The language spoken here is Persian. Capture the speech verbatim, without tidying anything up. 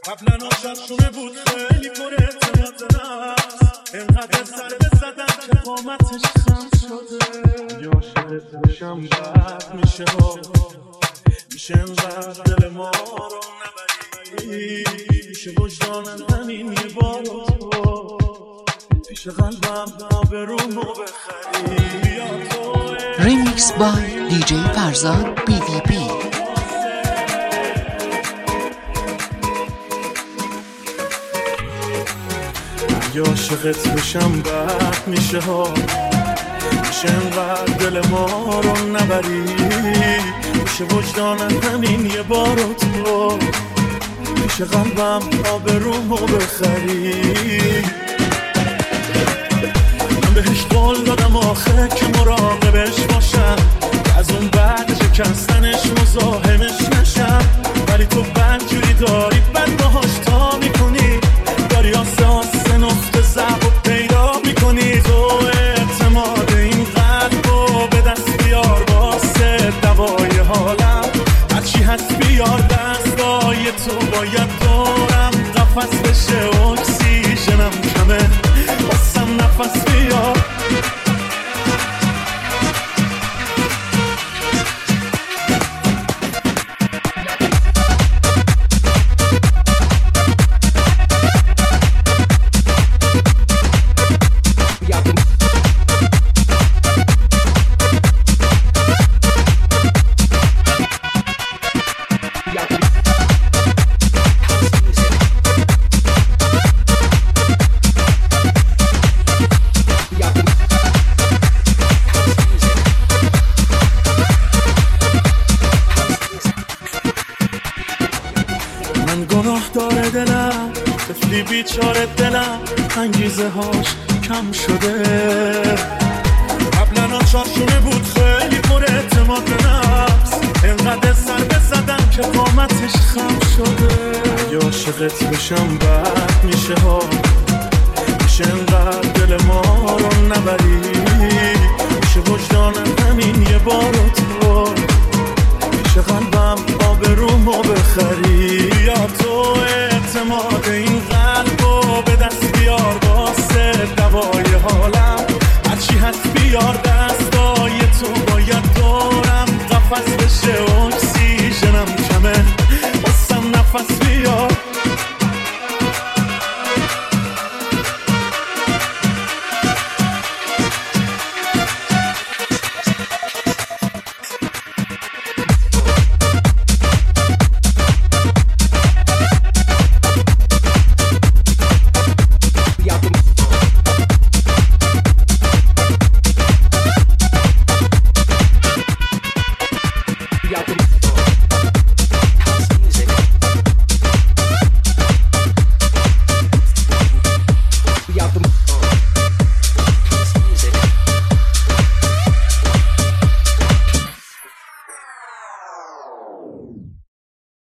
قبلا آشاشونه بود خیلی پر اعتماد نفس، اینقدر سر بزدم که قامتش خم شده. یا عاشقت بشم بد میشه ها، میشه اینقدر دل ما رو نبری، میشه وجدانم همین یه بار تو پیش قلبم آبرومو بخری. بیا تو ریمیکس بای دی جی فرزاد بی وی بی. یا عاشقت بشم بد میشه ها، میشه اینقدر دل ما رو نبری، میشه وجدانم همین یه بار تو پیش قلبم آبرومو بخری. من بهش قول دادم آخه که مراقبش باشم، از اون بعد شکستنش مزاحمش نشم، ولی تو بدجوری داری بد باهاش تا میکنی، داری آسه آسه نقطه ضعف و پیدا میکنی. تو اعتماد این قلبو به دست بیار واسه دوای حالم، هرچی هست بیار دستای تو باید دارم قفص بشه، اکسیژنم کمه واسم نفس بیار. داره دلم طفلی بیچاره دلم، انگیزه هاش کم شده. قبلا آشاشونه بود خیلی پر اعتماد به نفس، اینقدر سر بزدم که قامتش خم شده. یا عاشقت بشم بد میشه ها، میشه اینقدر دل ما رو نبری، میشه وجدانم همین یه بار تو پیش قلبم آبرومو بخری. یا تو اعتماد این قلبو به دست بیار واسه دوای حالم، هرچی هست بیار دستای تو باید دارم قفص بشه، اکسیژنم کمه واسم نفس بیار.